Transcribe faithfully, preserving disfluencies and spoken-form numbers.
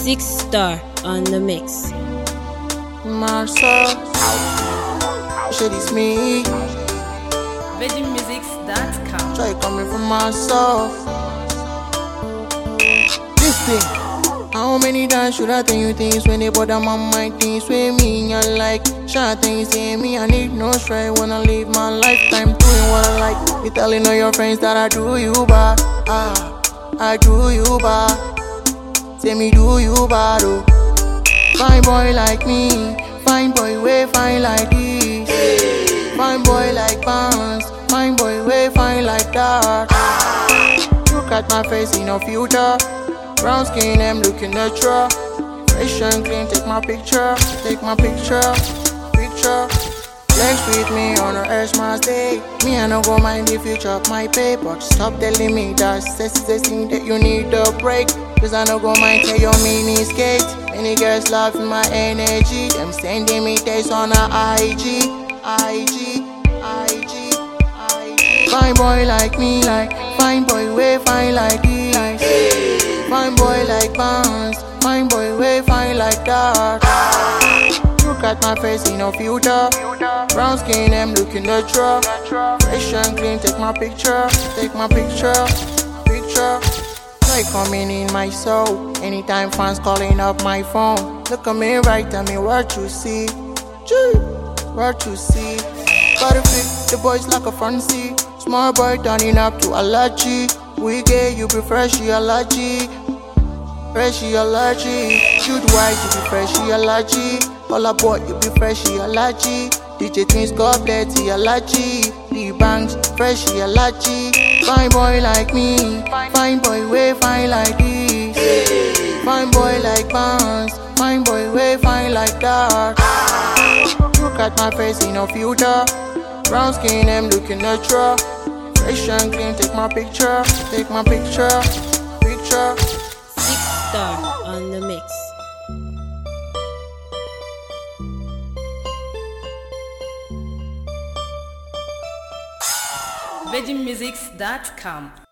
Six Star on the mix. Marcel, shit is me. Virgin Musics dot com. Try coming from myself. This thing. How many times should I tell you things when they bother my mind? Things with me, you like. Shy things say me, I need no strength. Wanna live my lifetime doing what I like. You telling all your friends that I do you bad. Ah, I do you bad. Say me do you bad, oh. Fine boy like me, fine boy way fine like this. Fine boy like Bounce, fine boy way fine like that. Look at my face in a filter. Brown skin, I'm looking natural. Fresh and clean, take my picture, take my picture, picture. Flex with me on a Xmas day. Me, I no go mind if you chop my pay, but stop telling me that sex is the thing that you need a break. Cause I no go mind tell your mini skate. Many girls loving my energy. Them sending me text on a I G, I G, I G, I G. Fine boy like me, like fine boy way fine like this. Fine boy like Bounce, fine boy way fine like that. Look at my face in a filter. Brown skin, I'm looking natural. Fresh and clean, take my picture, take my picture, picture. Like coming in my soul. Anytime fans calling up my phone. Look at me right, tell me what you see. Gee, what you see. Gotta fit the boys like a front seat. Small boy turning up to allergy. We get you be freshy allergy. Freshy allergy. Shoot white, you be freshy allergy. All aboard, you be freshy allergy. D J Twins, God bless the allergy. The banks, freshy allergy. Fine boy like me, fine boy way fine like this. Fine boy like Bounce, fine boy way fine like that. Look at my face in a filter. Brown skin, I'm looking natural. Fresh and clean, take my picture, take my picture, picture. Six Star on the mix. Virgin Musics dot com.